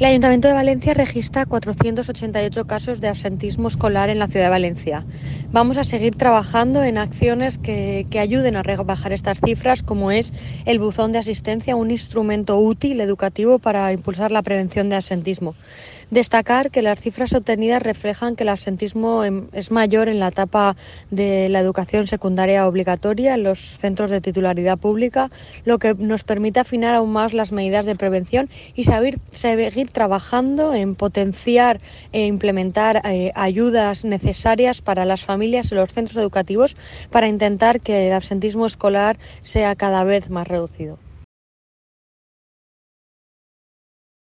El Ayuntamiento de Valencia registra 488 casos de absentismo escolar en la ciudad de Valencia. Vamos a seguir trabajando en acciones que ayuden a rebajar estas cifras, como es el buzón de asistencia, un instrumento útil educativo para impulsar la prevención de absentismo. Destacar que las cifras obtenidas reflejan que el absentismo es mayor en la etapa de la educación secundaria obligatoria en los centros de titularidad pública, lo que nos permite afinar aún más las medidas de prevención y seguir trabajando en potenciar e implementar ayudas necesarias para las familias en los centros educativos para intentar que el absentismo escolar sea cada vez más reducido.